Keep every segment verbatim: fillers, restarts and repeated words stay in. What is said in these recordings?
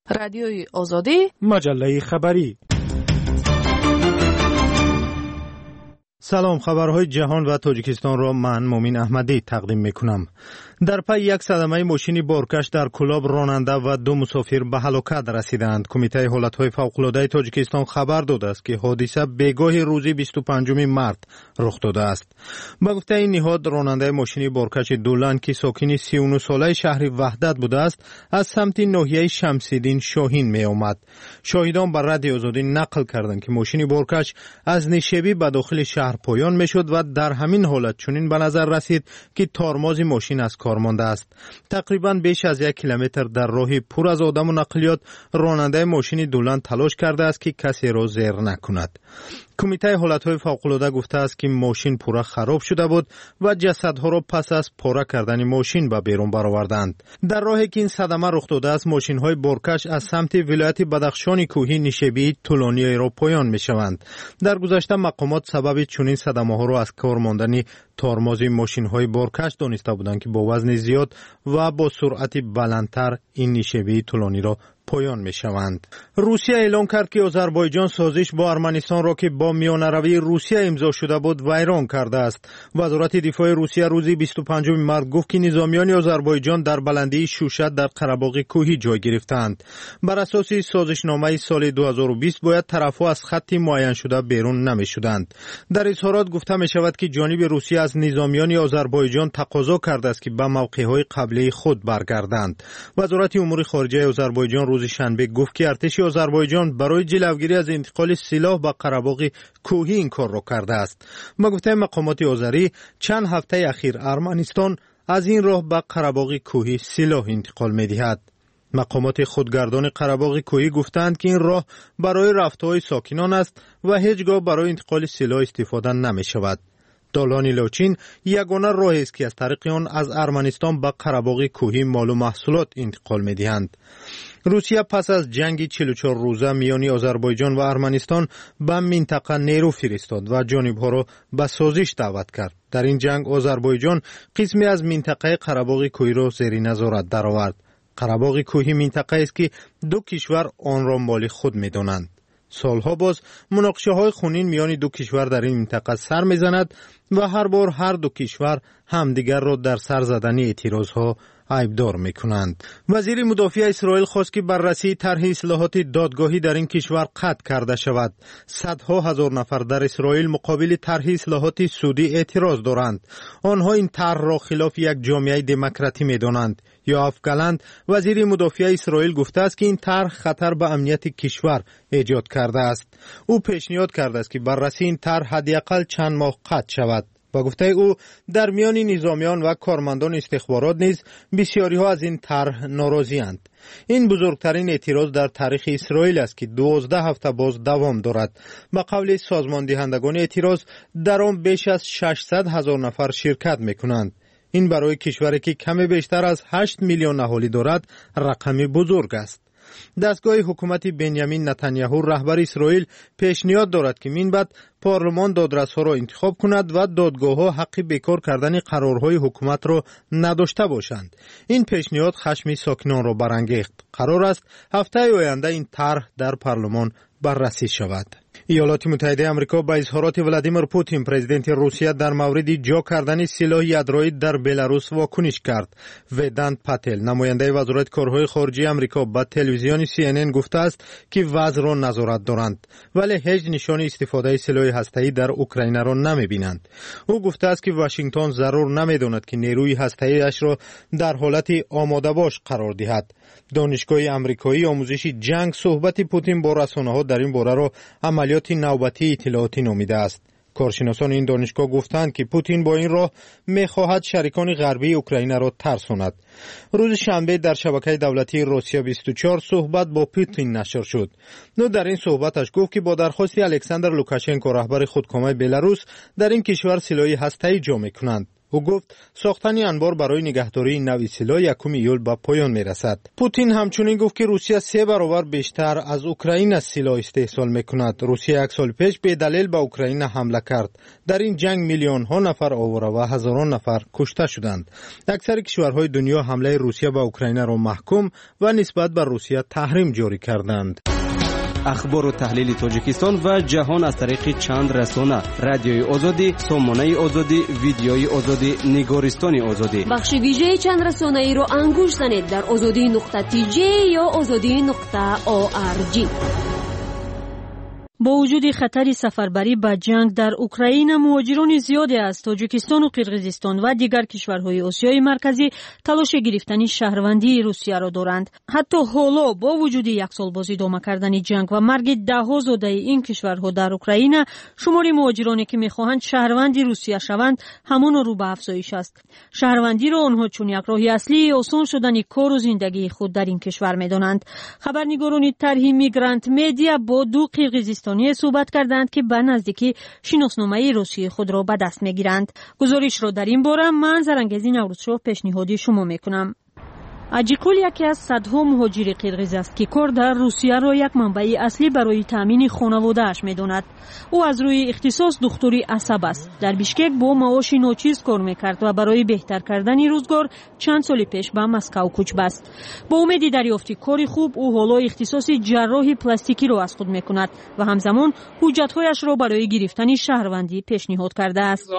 رادیوی آزادی، مجله خبری. سلام، خبرهای جهان و تاجیکستان را من مومین احمدی تقدیم میکنم. در پی یک صدمه ماشین بارکش در کلاب راننده و دو مسافر به هلاکت رسیدند. کمیته حالتهای فوق‌العاده تاجیکستان خبر داده است که حادثه بگاه روز بیست و پنجم مارس رخ داده است. به گفته این نهاد، راننده ماشین بارکش دولان که ساکن سی و نه ساله شهر وحدت بوده است، از سمت ناحیه شمس‌الدین شاهین می آمد. شاهدان بر رادیو آزادی نقل کردند که ماشین بارکش از نیشابی به داخل شهر پایان می شد و در همین حالت چنین به نظر رسید که تارماز ماشین از کار مانده است. تقریبا بیش از یک کیلومتر در راه پر از آدم و نقلیات راننده ماشین دولان تلاش کرده است که کسی را زیر نکند. کمیته حالتهای فوق‌العاده گفته است که ماشین پورا خراب شده بود و جسدها را پس از پاره کردن ماشین به بیرون برآوردند. در راهی که این صدمه رخ داده است، ماشین‌های بارکش از سمت ولایت بدخشان کوهی نیشابی طولانی را پایان می‌شوند. در گذشته مقامات سبب چنین صدمه‌ها را از کار ماندن تارماز ماشین‌های بارکش دانسته بودند که با وزن زیاد و با سرعت بلندتر این نیشابی طولانی را پایان می شوند. روسیه اعلام کرد که آذربایجان سازش با ارمنستان را که با میانروی روسیه امضا شده بود ویران کرده است. وزارت دفاع روسیه روز بیست و پنجم مارس گفت که نظامیان آذربایجان در بلندی شوشت در قره‌باغ کوهی جای گرفتند. بر اساس سازشنامه سال دو هزار و بیست باید طرف‌ها از خط معین شده بیرون نمی شدند. در اظهارات گفته می شود که جانب روسیه از نظامیان آذربایجان تقاضا کرده است که به موقع‌های قبلی خود برگردند. وزارت امور خارجه آذربایجان روز شنبه گفت که ارتش آذربایجان برای جلوگیری از انتقال سلاح به قره‌باغ کوهی این کار را کرده است. با گفته مقامات آذری، چند هفته اخیر ارمنستان از این راه به قره‌باغ کوهی سلاح انتقال می‌دهد. مقامات خودگردان قره‌باغ کوهی گفتند که این راه برای رفت‌های ساکنان است و هیچگاه برای انتقال سلاح استفاده نمی‌شود. دالان لاچین یگانه راهی است که از طریق آن از ارمنستان به قره‌باغ کوهی مال و محصولات انتقال می‌دهند. روسیه پس از جنگ چهل و چهار روزه میان آذربایجان و ارمنستان به منطقه نیرو فرستاد و جانب‌ها را به سازش دعوت کرد. در این جنگ آذربایجان قسمی از منطقه قره‌باغ کوهی را زیر نظارت درآورد. قره‌باغ کوهی منطقه است که دو کشور آن را مال خود می‌دانند. سالها باز مناقشه های خونین میان دو کشور در این منطقه سر میزند و هر بار هر دو کشور همدیگر را در سر زدن اعتراض ها عیبدار میکنند. وزیر مدافع اسرائیل خواست که بررسی طرح اصلاحات دادگاهی در این کشور قطع کرده شود. صدها هزار نفر در اسرائیل مقابل طرح اصلاحات سعودی اعتراض دارند. آنها این طرح را خلاف یک جامعه دموکراتی میدانند. یوآف گالنت وزیر مدافع اسرائیل گفته است که این طرح خطر به امنیت کشور ایجاد کرده است. او پیشنهاد کرده است که بررسی این طرح حداقل چند ماه قطع شود. با گفته او، در میان نظامیان و کارمندان استخبارات نیز بسیاری ها از این طرح ناراضی اند. این بزرگترین اعتراض در تاریخ اسرائیل است که دوازده هفته باز دوام دارد. به قول سازمان دهندگان اعتراض، در آن بیش از ششصد هزار نفر شرکت میکنند. این برای کشوری که کمی بیشتر از هشت میلیون اهالی دارد رقم بزرگ است. دستگاه حکومت بنیامین نتانیاهو رهبر اسرائیل پیشنهاد دارد که من بعد پارلمان دادرس‌ها را انتخاب کند و دادگاه‌ها حق بیکار کردن قرارهای حکومت را نداشته باشند. این پیشنهاد خشم ساکنان را برانگیخت. قرار است هفته آینده این طرح در پارلمان بررسی شود. ایالات متحده آمریکا با اظهارات ولادیمیر پوتین پرزیدنت روسیه در مورد جا کردن سلاح یادرایی در بلاروس واکنش کرد. ودانت پاتل نماینده وزارت کارهای خارجه آمریکا با تلویزیون سی ان ان گفته است که وضع را نظارت دارند، ولی هیچ نشان استفاده سلاح هسته‌ای در اوکراین را نمی‌بینند. او گفته است که واشنگتن ضرور نمی‌داند که نیروی هسته‌ایش را در حالت آماده باش قرار دهد. دانشگاه آمریکایی آموزش جنگ صحبت پوتین با رسانه‌ها در این باره را عملیات نوبتی اطلاعاتی نامیده است. کارشناسان این دانشگاه گفتند که پوتین با این راه می‌خواهد شریکان غربی اوکراین را ترساند. روز شنبه در شبکه دولتی روسیه بیست و چهار صحبت با پوتین نشر شد. نو در این صحبتش گفت که با درخواست الکساندر لوکاشنکو رهبر خودکامه بلاروس در این کشور سلاح هسته‌ای جا می‌کنند. او گفت ساختن انبار برای نگهداری این نوع سلاح یکم ایول به پایان میرسد. پوتین همچنین گفت که روسیه سه برابر بیشتر از اوکراین از سلاح استحصال میکند. روسیه یک سال پیش به دلیل به اوکراین حمله کرد. در این جنگ میلیون ها نفر آواره و هزاران نفر کشته شدند. اکثر کشورهای دنیا حمله روسیه به اوکراین را محکوم و نسبت به روسیه تحریم جاری کردند. اخبار و تحلیل تاجیکستان و جهان از طریق چند رسانه: رادیوی آزادی، سامانه آزادی، ویدیوی آزادی، نگارستان آزادی. بخش ویژه چند رسانه ای رو انگوش زنید در آزادی نقطه تی جی یا آزادی نقطه او آر جی. با وجود خطر سفربری به جنگ در اوکراین، مهاجران زیادی از تاجیکستان و قرقیزستان و دیگر کشورهای آسیای مرکزی تلاش گرفتن شهروندی روسیه را دارند. حتی حالا با وجود یک سال باز ادامه کردن جنگ و مرگ دهها زاده این کشورها در اوکراین، شمار مهاجرانی که میخواهند شهروندی روسیه شوند همان رو به افزایش است. شهروندی را آنها چون یک راه اصلی آسان شدن کار و زندگی خود در این کشور میدانند. خبرنگاران طرح میگرانت مدیا با دو قرقیزستان صحبت کردند که به نزدیکی شناسنامه روسیه خود را به دست میگیرند. گزارش را در این باره من زرنگزی نوروزشاه پیشنهادی شما میکنم. اجیکول یکی از صدها مهاجر قرقیز است که کار در روسیه را یک منبع اصلی برای تامین خانواده اش میداند. او از روی اختصاص دکتری عصب است. در بیشکک با معاش ناچیز کار میکرد و برای بهتر کردن روزگار چند سال پیش به مسکو کوچ بست. با امید دریافت کاری خوب، او حالا اختصاص جراح پلاستیکی را از خود میکند و همزمان حجت‌هایش را برای گرفتن شهروندی پیشنهاد کرده است.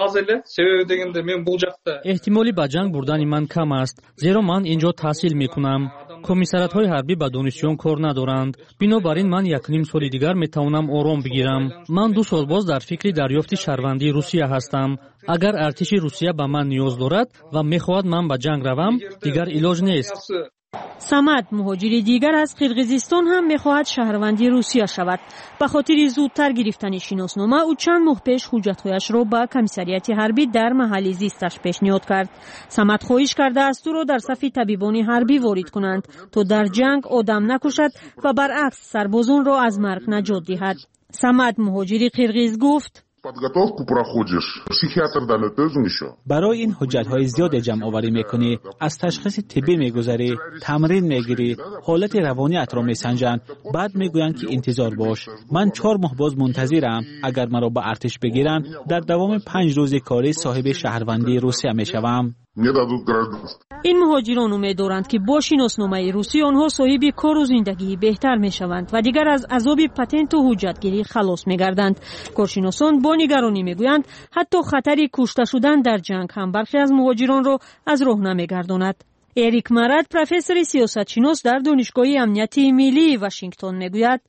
احتمالی به جنگ بردن من کم است، زیرا من اینجا تحصیل میکنم. کمیساریات‌های حربی با دانشجویان کار ندارند. بنابراین من یک نیم سال دیگر میتوانم آرام بگیرم. من دو سال باز در فکر دریافت شهروندی روسیه هستم. اگر ارتش روسیه به من نیاز دارد و میخواهد من به جنگ روم، دیگر علاج نیست. سمد، مهاجر دیگر از قرقیزستان، هم میخواهد شهروندی روسیه شود. به خاطر زودتر گرفتن شناسنامه، او چند ماه پیش حجت‌هایش را به کمیساریات حربی در محل زیستش پیشنهاد کرد. سمد خواهش کرده است او را در صف طبیبان حربی وارد کنند تا در جنگ آدم نکشد و برعکس سربازان را از مرگ نجات دهد. سمد، مهاجر قرقیز، گفت: подготовку проходишь, психиатр дает өзүңүшө. برای این حجت‌های زیاد جمع آوری میکنی، از تشخیص طبی میگذری، تمرین میگیری، حالت روانیت را میسنجند، بعد میگویند که انتظار باش. من چهار ماه باز منتظرم. اگر مرا به ارتش بگیرن، در دوام پنج روز کاری صاحب شهروندی روسیه میشوم. این مهاجران امید دارند که با شناسنامه روسی آنها صاحب کار و زندگی بهتر میشوند و دیگر از عذاب پتنت و حجتگیری خلاص میگردند. کارشناسان با نگرانی میگویند حتی خطر کشته شدن در جنگ هم برخی از مهاجران را از راه نمیگرداند. اریک مراد، پروفسور سیاست شناس در دانشگاه امنیتی ملی واشنگتن، میگوید: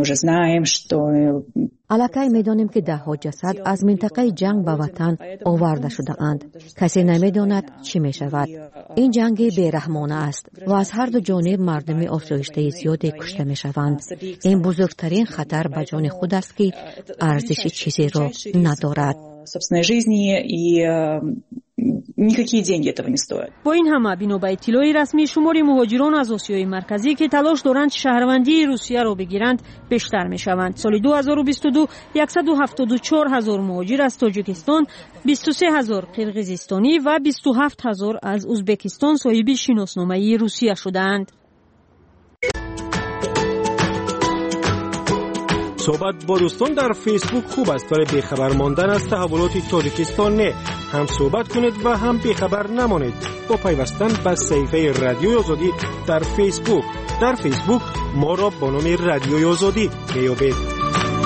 الکی میدانیم که ده ها جسد از منطقه جنگ به وطن آورده شده اند. کسی نمیداند چی می شود. این جنگ بیرحمانه است و از هر دو جانب مردم آسایشته زیادی کشته می شوند. این بزرگترین خطر به جان خود است که ارزش چیزی را ندارد. با این همه بنا به اطلاع رسمی، شمار مهاجران از آسیای مرکزی که تلاش دارند شهروندی روسیه را بگیرند بیشتر می شوند. سال دو هزار و بیست و دو صد و هفتاد و چهار هزار مهاجر از تاجیکستان، بیست و سه هزار قرقیزستانی و بیست و هفت هزار از ازبکستان صاحب شناسنامه روسیه شدند. صحبت با دوستان در فیسبوک خوب است، ولی بیخبر ماندن از تحولات تاجیکستان نه. هم صحبت کنید و هم بیخبر نمانید با پیوستن به صفحه رادیوی آزادی در فیسبوک. در فیسبوک ما را با نام رادیوی آزادی میابید.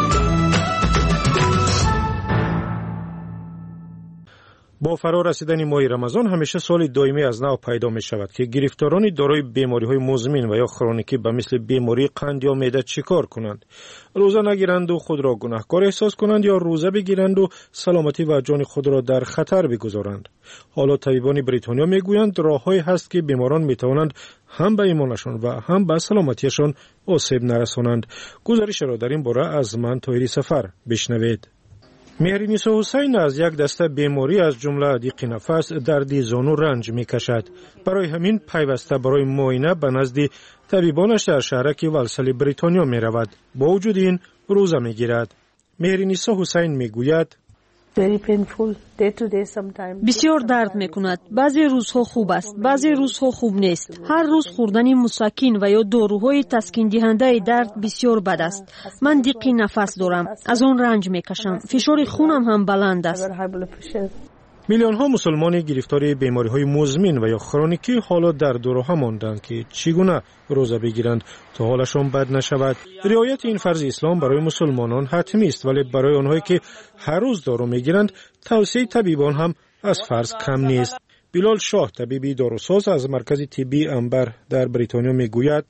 با فرا رسیدن ماه رمضان همیشه سال دائمی از نو پیدا می شود که گرفتاران دارای بیماری های مزمن و یا کرونیکی به مثل بیماری قند یا معده چیکار کنند؟ روزه نگیرند و خود را گناهکار احساس کنند یا روزه بگیرند و سلامتی و جان خود را در خطر بگذارند؟ حالا طبیبان بریتانیا میگویند راههایی هست که بیماران می توانند هم به ایمانشان و هم به سلامتیشان آسیب نرسانند. گزارش را در این باره از من طاهری سفر بشنوید. مهرنیسا حسین از یک دسته بیماری از جمله دیق نفس، درد زانو رنج میکشد. برای همین پیوسته برای معاینه به نزد طبیبانش در شهرک ولسلی بریتانیا می رود. با وجود این روزه می گیرد. مهرنیسا حسین می گوید: بسیار درد میکند. بعضی روزها خوب است، بعضی روزها خوب نیست. هر روز خوردن مسکن و یا داروهای تسکین دهنده درد بسیار بد است. من دیقی نفس دارم، از آن رنج میکشم. فشار خونم هم بلند است. میلیون ها مسلمان گرفتار بیماری های مزمن و یا کرونیکی حالا در دوراها ماندند که چگونه روزه بگیرند تا حالشان بد نشود. رعایت این فرض اسلام برای مسلمانان حتمی است، ولی برای آنهایی که هر روز دارو میگیرند توصیه طبیبان هم از فرض کم نیست. بلال شاه، طبیبی داروساز از مرکز طبی انبر در بریتانیا میگوید: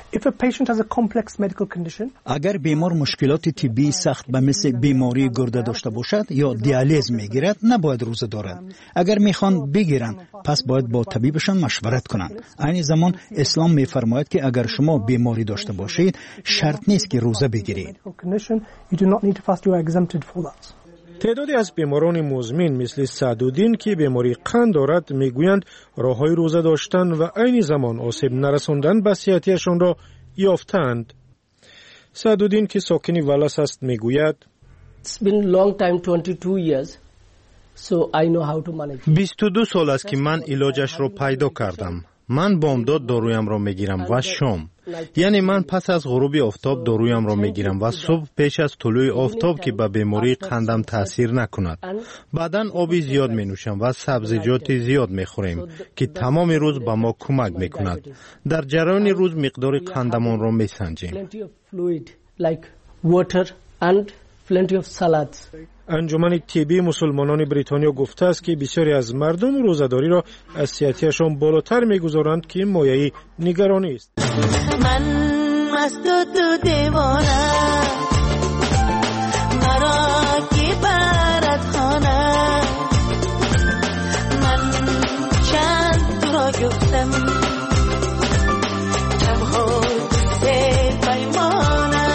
اگر بیمار مشکلات طبی سخت به مثل بیماری گرده داشته باشد یا دیالیز میگیرد نباید روزه دارد. اگر میخوان بگیرند پس باید با طبیبشان مشورت کنند. عین زمان اسلام میفرماید که اگر شما بیماری داشته باشید شرط نیست که روزه بگیرید. تعدادی از بیماران مزمن مثل سعدالدین که بیماری قند دارد میگویند راههای روزه داشتن و عین زمان آسیب نرساندن به صحتشان را یافتند. سعدالدین که ساکن ولس است میگوید: بیست و دو سال است که من علاجش را پیدا کردم. من بامداد دارویم را میگیرم و شام، یعنی من پس از غروب آفتاب دارویم را میگیرم و صبح پیش از طلوع آفتاب که به بیماری قندم تاثیر نکند. بعداً آبی زیاد می نوشم و سبزیجات زیاد می خوریم که تمام روز به ما کمک می کند. در جریان روز مقدار قندمان را می سنجیم. انجمن طبی مسلمانان بریتانیا گفته است که بسیاری از مردم روزه‌داری را از صحتشان بالاتر می‌گذارند که مایه نگرانی است. من مست و تو دیوانه مرا کی برات خانه من چند تو را گفتم کم خود سه پیمانه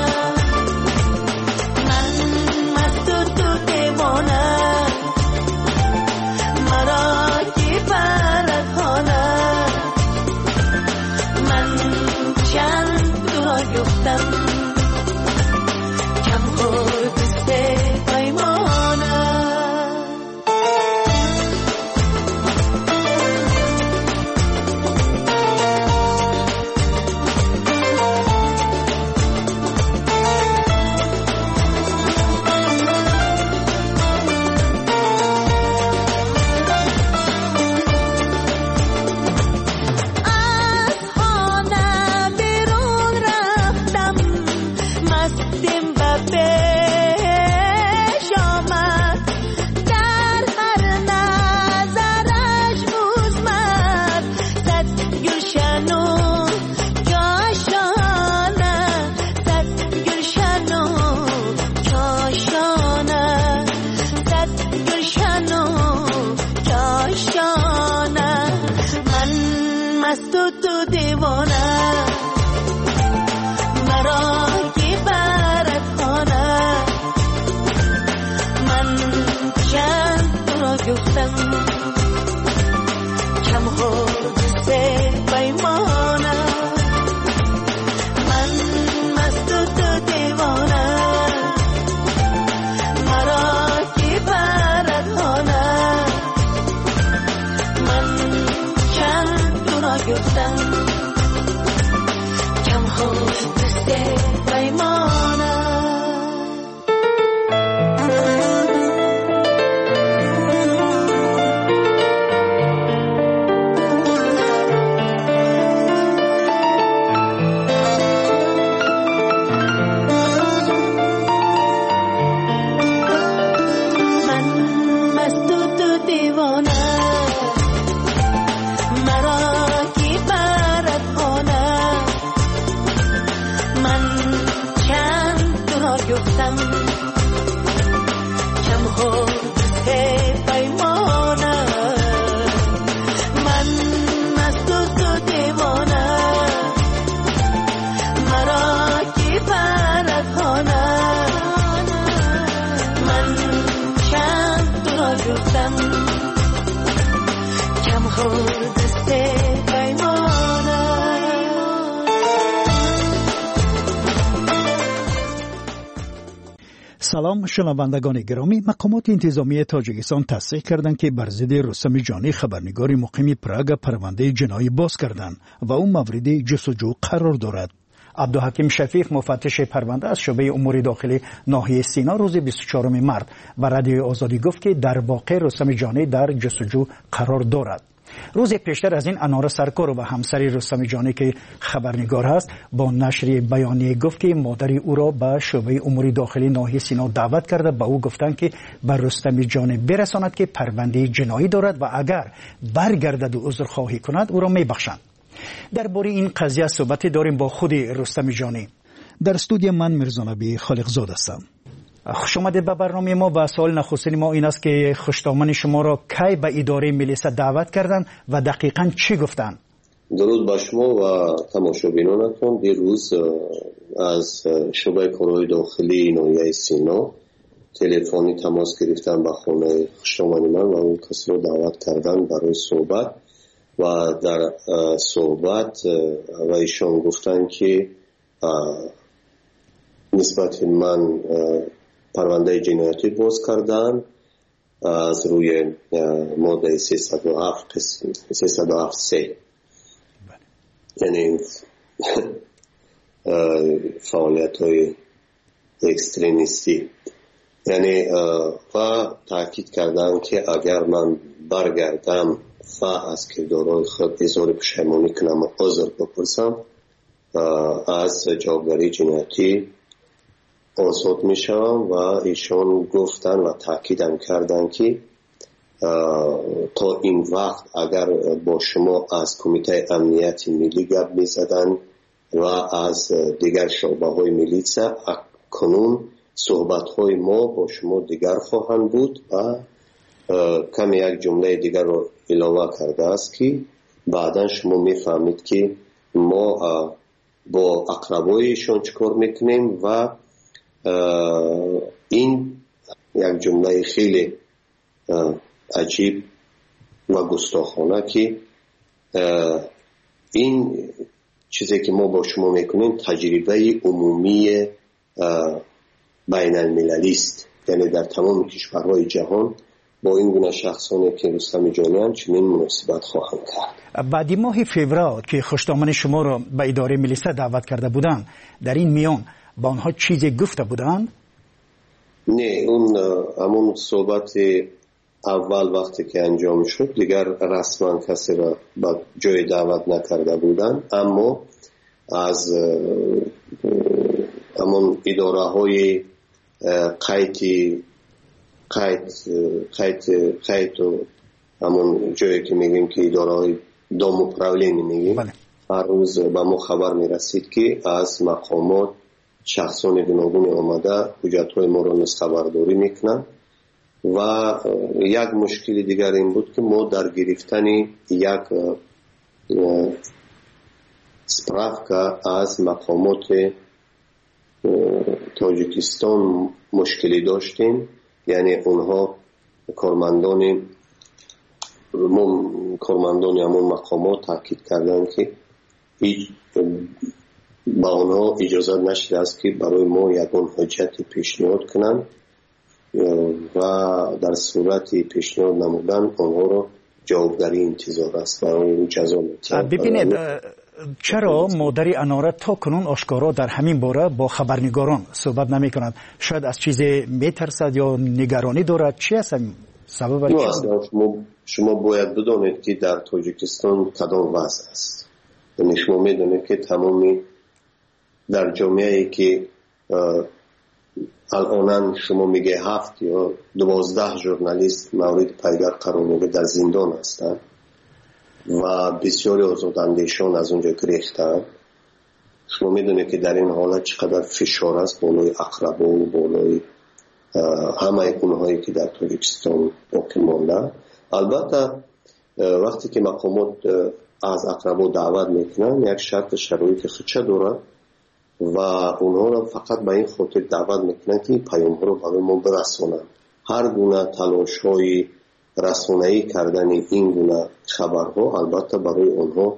سلام شنوندگان گرامی، مقامات انتظامی تاجیکستان تصدیق کردند که بر ضد رستم جانی خبرنگار مقیم پراگ پرونده جنایی باز کردند و او مورد جستجو قرار دارد. عبدالحکیم شفیق مفتش پرونده از شعبه امور داخلی ناحیه سینا روز بیست و چهارم مارس و رادیوی آزادی گفت که در واقع رستم جانی در جستجو قرار دارد. روز پیشتر از این انار سرکار و همسر رستم جانی که خبرنگار است با نشر بیانیه گفت که مادر او را به شعبه امور داخلی ناحیه سینا دعوت کرده. به او گفتند که بر رستم جانی برساند که پرونده جنایی دارد و اگر برگردد و عذرخواهی کند او را میبخشند. درباره این قضیه صحبت داریم با خود رستم جانی. در استودیو من میرزانبی خالقزاده هستم. خوش آمدید به برنامه ما و سوال نخستین ما این است که خوشتامن شما را کی به اداره ملیسا دعوت کردند و دقیقاً چی گفتند؟ درود بر شما و تماشابینانتون. دیروز از شعبه کارهای داخلی ناحیه سینا تلفنی تماس گرفتن به خانه خوشتامن من و اون کسی رو دعوت کردن برای صحبت و در صحبت و ایشان گفتن که نسبت من پرونده جنایتی باز کردن از روی ماده سیصد و هفت سیصد و هفت سه، یعنی فعالیت های اکستریمیستی، یعنی و تاکید کردن که اگر من برگردم و از کردارهای خود اظهار پشیمانی کنم و عذر بپرسم از جوابداری جنایتی آزاد می شوم. و ایشان گفتن و تاکیدم کردن که تا این وقت اگر با شما از کمیته امنیت ملی گپ می زدن و از دیگر شعبه های میلیسا، کنون صحبت های ما با شما دیگر خواهند بود. و کم یک جمله دیگر رو علاوه کرده است که بعدا شما می فهمید که ما با اقربایشان چکار میکنیم و این یک جمله خیلی عجیب و گستاخانه که این چیزی که ما با شما میکنیم تجربه عمومی بین المللی است، یعنی در تمام کشورهای جهان با این گونه شخصانی که رستم جانی چنین مناسبت خواهند کرد. بعد ماه فوریه که خوشتامن شما را به اداره ملیسا دعوت کرده بودند، در این میان با آنها چیزی گفته بودند؟ نه، اون همون صحبت اول وقتی که انجام شد دیگر رسما کسی را به جای دعوت نکرده بودند، اما از همون اداره های قید قید قید قید و همون جایی که میگیم که اداره های دام و پراولینی میگیم، بله. هر روز به ما خبر میرسید که از مقامات شخصان گوناگون آمده حجت‌های ما را نسخبرداری میکنن. و یک مشکل دیگر این بود که ما در گرفتن یک سپراوکا از مقامات تاجیکستان مشکلی داشتیم، یعنی اونها کارمندان کارمندان همون مقامات تاکید کردن که هیچ با اونها اجازه نشده است که برای ما یکون حجت پیشنهاد کنند و در صورت پیشنهاد نمودن اونها رو جوابداری انتظار است برای این جزا. ببینید چرا مادر اناره تا کنون آشکارا در همین باره با خبرنگاران صحبت نمی کند؟ شاید از چیز میترسد یا نگرانی دارد؟ چی است سبب؟ شما شما باید بدونید که در تاجیکستان کدام وضع است. یعنی شما میدونید که تمامی در جامعه‌ای که الان شما میگه هفت یا دوازده ژورنالیست مورد پیگر قرار میگه در زندان هستند و بسیاری آزاداندیشان از اونجا گریختند. شما میدونید که در این حالت چقدر فشار است بالای اقربا و بالای همه اونهایی که در تاجیکستان باقی مانده. البته وقتی که مقامات از اقربا دعوت میکنن یک شرط شرایط خودشه دارد و اونها را فقط به این خاطر دعوت میکنن که این پیام ها رو برای ما برسونن. هر گونه تلاش های رسانه‌ای کردن این گونه خبرها البته برای اونها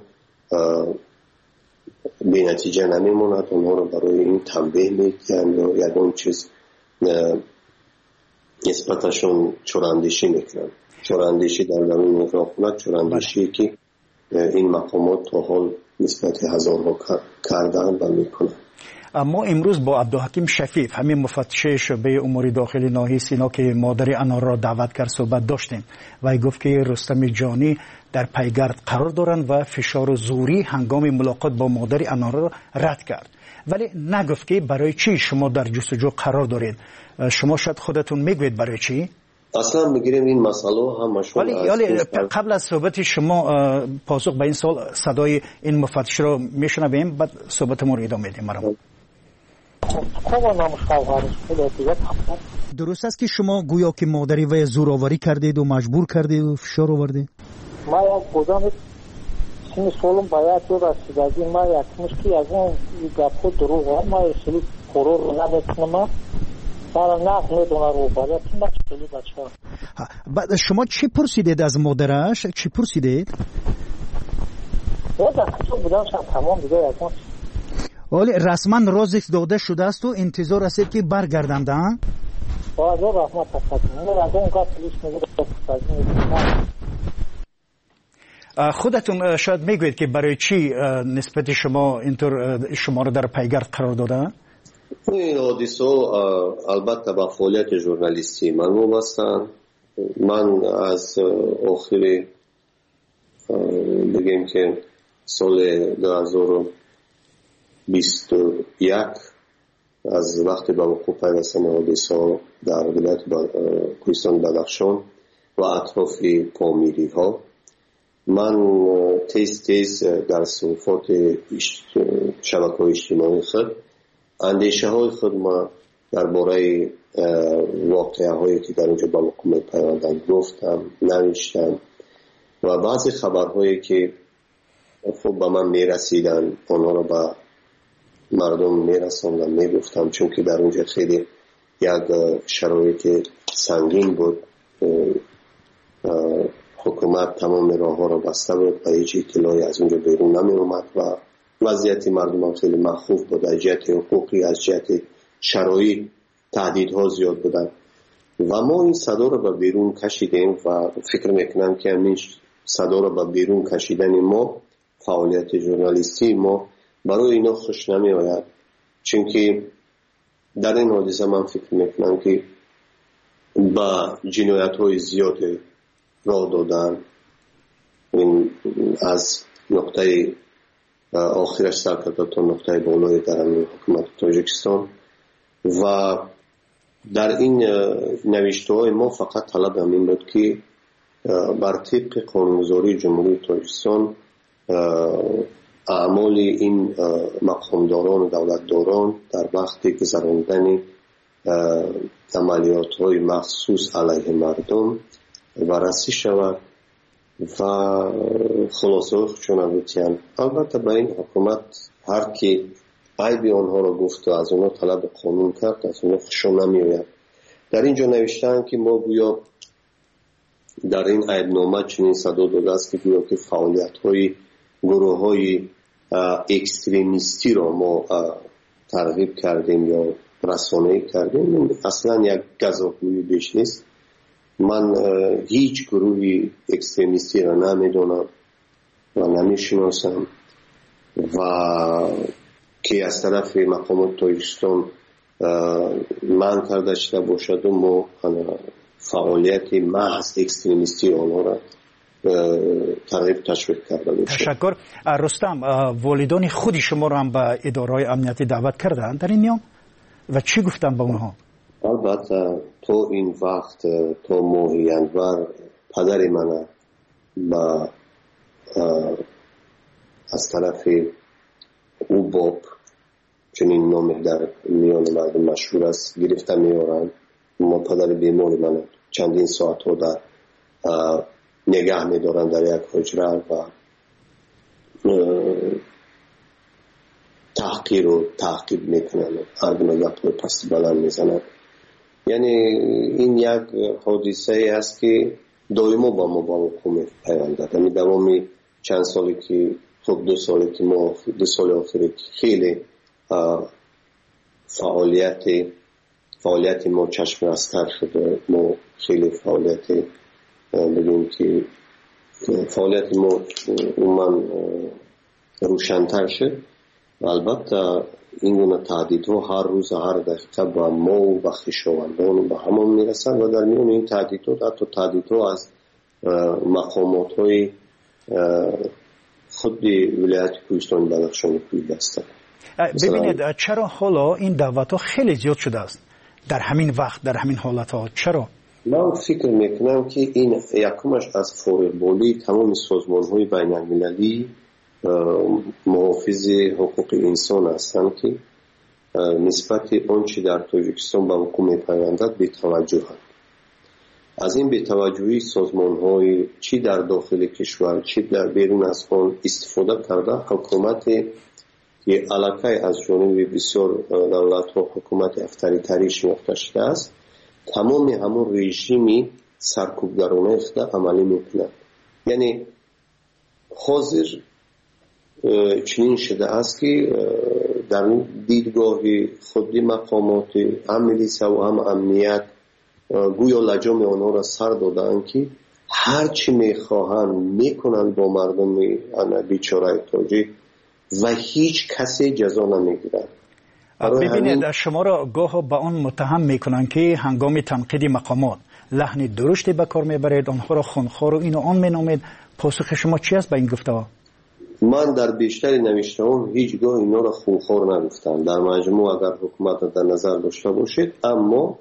بی نتیجه نمیموند. اونها رو برای این تنبیه میکنن یا یکون چیز نسبتشون چوراندیشی میکنن. چوراندیشی در درون نگاه چوراندیشی که این مقامات تا حال نسبت هزارها کردن و میکنن. ما امروز با عبدالحکیم شفیف همین مفتش شعبه امور داخلی ناحیه سینا که مادر انار را دعوت کرد صحبت داشتیم و گفت که رستم جانی در پیگرد قرار دارند و فشار زوری هنگام ملاقات با مادر انار را رد کرد، ولی نگفت که برای چی شما در جستجو قرار دارید. شما شاید خودتون میگوید برای چی؟ اصلا میگیریم این مسئله همشون. ولی قبل از صحبت شما پاسخ به این سوال صدای این مفتش رو میشنویم، بعد صحبتمون رو ادامه میدیم. مرحبا. درست است که شما گویا که مادری و زورآوری کردید و مجبور کردید و فشار آوردید؟ ما یک بودم این سوالم باید رو رسیدگی ما یک مشکی از اون گفت دروغ ما اصلی قرار رو نمیتونم برای نقل میدونه رو باید این بچه بچه ها. بعد شما چی پرسیدید از مادرش؟ چی پرسیدید؟ باید از بودم شد تمام دیگه از اون ولی رسما رازش داده شده است و انتظار است که برگردند. با از رحمت تفتیم از اون که پلیس میگه خودتون شاید میگوید که برای چی نسبت شما اینطور شما رو در پیگرد قرار دادن؟ این حادثه البته با فعالیت ژورنالیستی من وابسته‌ام. من از آخر بگیم که سال دو هزار و بیست و یک از وقتی به وقوع پیوستن حادثه در ولایت کوهستان بدخشان و اطراف پامیری ها من تیز تیز در صحفات شبکه‌های اجتماعی خود اندیشه های خود ما درباره واقعه هایی که در اونجا با وقوع پیوندن گفتم، نوشتم و بعضی خبرهایی که خب به من میرسیدن آنها رو به مردم میرساندم میگفتم، چون که در اونجا خیلی یک شرایط سنگین بود. حکومت تمام راه ها را بسته بود و هیچ اطلاعی از اونجا بیرون نمی اومد و وضعیت مردم هم خیلی مخوف بود. از جهت حقوقی، از جهت شرایط تهدیدها زیاد بودن و ما این صدا را به بیرون کشیدیم و فکر میکنم که همین صدا را به بیرون کشیدن ما، فعالیت ژورنالیستی ما برای اینا خوش نمی آید، چون که در این حادثه من فکر میکنم که با جنایت های زیاد راه دادن. این از نقطه آخرش سرکرده تا نقطه بالای در حکومت تاجیکستان و در این نوشته های ما فقط طلب همین بود که بر طبق قانونگذاری جمهوری تاجیکستان اعمال این مقامداران و دولتداران در وقت گذراندن عملیات های مخصوص علیه مردم بررسی شود و خلاصه خودشون بتیان. البته به این حکومت هر کی عیب آنها را گفت و از آنها طلب قانون کرد از آنها خوششون نمیآید. در اینجا نوشتن که ما گویا در این عیبنامه چنین صدا داده است که گویا که فعالیت های گروه های اکستریمیستی را ما ترغیب کردیم یا رسانه‌ای کردیم. اصلا یک گزافگویی بیش نیست. من هیچ گروهی اکستریمیستی را نمیدونم و نمیشناسم و که از طرف مقامات تاجیکستان من کرده شده باشد و ما فعالیت محض اکستریمیستی آنها را ترغیب تشویق کرده باشد. تشکر. رستم، والدان خودی شما را هم به اداره‌های امنیتی دعوت کردند در این میان و چی گفتن به اونها؟ البته تو این وقت تو ماهی انور پدر من با از طرف او باب چنین نام در میان مردم مشهور است گرفته میارن. ما پدر بیمار من چندین ساعت رو در نگه میدارن در یک حجره و تحقیر و تعقیب میکنن و هر گونه گپ پس بلند میزنن. یعنی این یک حادثه است که دائما با ما با وقوع پیوند دارد. یعنی دوامی چند سالی که خب دو سالی که ما دو سال آخری خیلی فعالیت فعالیت ما چشم رستر شده. ما خیلی فعالیت بگیم که فعالیت ما من روشن‌تر شد. البته این گونه تهدیدها هر روز هر دقیقه با ما و با خویشاوندان و با همون میرسند و در میان این تهدیدها حتی تهدیدها از مقامات‌های خود ولایت کوهستان بدخشان کوهی هستند. ببینید چرا حالا این دعوت‌ها خیلی زیاد شده است در همین وقت، در همین حالت‌ها؟ چرا؟ من فکر میکنم که این یکمش از فوریبالی تمام سازمان‌های بین‌المللی محافظ حقوق انسان هستند که نسبت آنچه در تاجیکستان به حقوق میپیوندد بی‌توجه‌اند. از این بی‌توجهی سازمان‌های چی در داخل کشور چی در بیرون از آن استفاده کرده حکومت که علاقه از جانب بسیار دولت‌ها حکومت افطاری‌تری شناخته شده است، تمام همون رژیمی سرکوبگرانه اخته عملی میکنند. یعنی حاضر چنین شده است که در دیدگاه خودی مقامات هم ملیسه و هم امنیت گویا لجام آنها را سر دادند که هر چی میخواهند میکنند با مردم بیچاره تاجیک و هیچ کسی جزا نمیگیرند. ببینید شما را گاه با آن متهم میکنند که هنگام تنقید مقامات لحن درشتی به کار میبرید، آنها را خونخوار و این و آن مینامید. پاسخ شما چی است به این گفته؟ من در بیشتر نوشته هم هیچگاه اینا را خونخوار نگفتم. در مجموع اگر حکومت در نظر داشته باشید، اما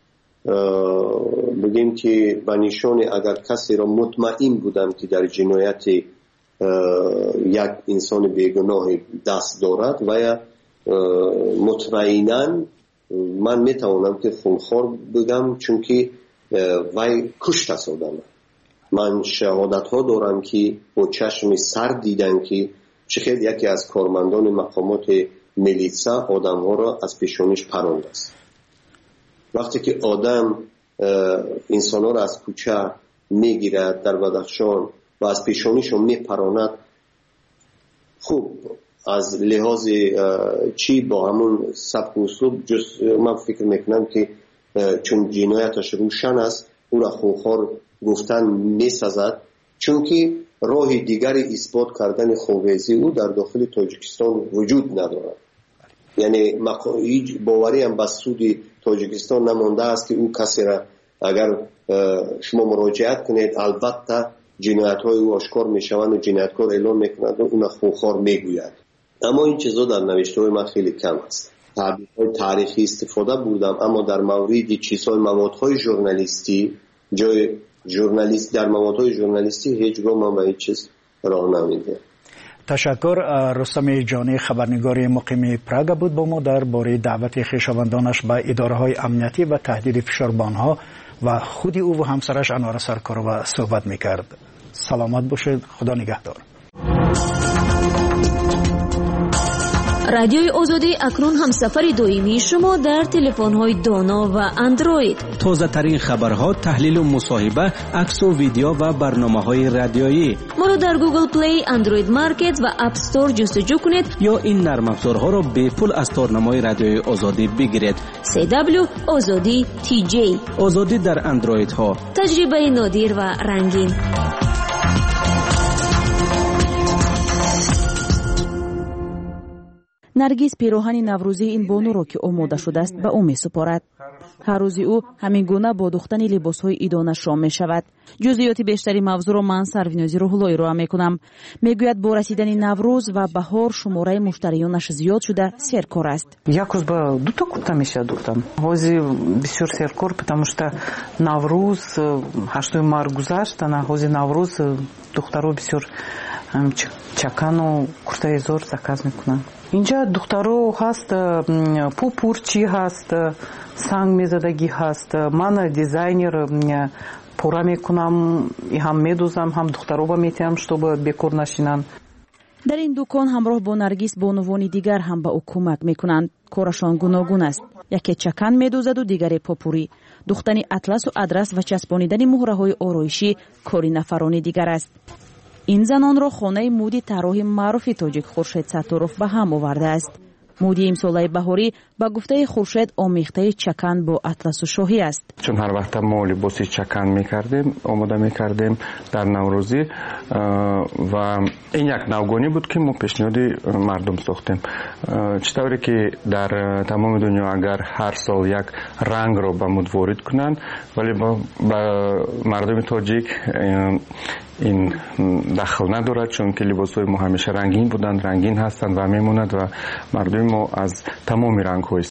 بگیم که به نشان اگر کسی را مطمئن بودم که در جنایت یک انسان بیگناه دست دارد و یا مطمئناً من میتوانم که خونخوار بگم، چون که وی کشت است آدم. من شهادت ها دارم که با چشم سر دیدن که چقدر یکی از کارمندان مقامات میلیسا آدم ها را از پیشانیش پراند است. وقتی که آدم انسان ها را از کوچه میگیرد در بدخشان و از پیشانیش رو میپراند، خوب از لحاظ چی با همون سبک و اسلوب جز من فکر میکنم که چون جنایتش روشن است او را خونخوار گفتن میسازد، چون که راه دیگری اثبات کردن خونریزی او در داخل تاجیکستان وجود ندارد. یعنی هیچ باوری هم به سود تاجیکستان نمانده است که او کسی را اگر شما مراجعت کنید البته جنایت های او آشکار می شوند و جنایتکار اعلام میکند و اون خونخوار میگوید. اما این چیزا در نوشته های من خیلی کم است. تعبیر های تاریخی استفاده بودم، اما در مورد چیزهای موادهای ژورنالیستی جای ژورنالیست در موادهای ژورنالیستی هیچگاه من به هیچ چیز راه نمیدم. تشکر. رستم جانی خبرنگار مقیم پراگ بود با ما در باره دعوت خویشاوندانش به اداره های امنیتی و تهدید فشار به آنها و خودی او و همسرش انوار سرکارова صحبت میکرد. سلامت باشید. خدا نگهدار. رادیوی آزادی اکنون همسفر دائمی شما در تلفن‌های دانا و اندروید. تازه ترین خبرها، تحلیل و مصاحبه، عکس و ویدیو و برنامه‌های رادیویی. ما را در گوگل پلی، اندروید مارکت و اپ استور جستجو کنید یا این نرم افزارها را به پول از تارنمای رادیوی آزادی بگیرید. سی دبلیو آزادی تی جی. آزادی در اندروید ها. تجربه نادر و رنگین. نرگس پیراهن نوروزی این بانو را که آماده شده است به او می سپارد. هر روزی او همین گونه با دوختن لباس‌های ایدانه شام می شود. جزئیات بیشتری موضوع را من سرونازی روح‌اللهی ارائه می کنم. می گوید با رسیدن نوروز و بهار شماره مشتریانش زیاد شده سرکار است. یک روز با دو تا کورتا میشه دوختم. حاضی بسیار سرکار، потому что نوروز هشتم ماه گذشت، на حاضی نوروز دخترها بسیار چکن و کورتای زور заказ میکنن. اینجا دخترها هست، پوپورچی هست، سنگ میزدگی هست. من دیزاینر پورا میکنم، هم میدوزم هم دخترها میتیم чтобы بکور نشینن. در این دکان همراه با نرگس بانوانی دیگر هم به او کمک میکنند. کارشان گوناگون است. یکی چکن میدوزد و دیگری پاپوری. دوختن اطلس و ادرس و چسبانیدن مهره های آرایشی کاری نفرانی دیگر است. این زنان را خانه مودی طراح معروف تاجیک خورشید ستاروف به هم آورده است. мӯди имсолаи баҳорӣ ба гуфтаи хуршед омехтаи чакан бо атласу шоҳӣ аст. чун ҳар вақта мо либоси чакан мекардем, омода мекардем дар наврӯзӣ ва ин як навгонӣ буд ки мо пешниҳоди мардум сохтем. чӣ тавре ки дар тамоми дунё агар ҳар сол як рангро ба муд ворид кунанд, вале ба мардуми тоҷик ин дахл надорад, чунки либосҳои мо ҳамеша рангин буданд, рангин ҳастанд ва мемонад ва мардуми мо аз тамоми рангҳо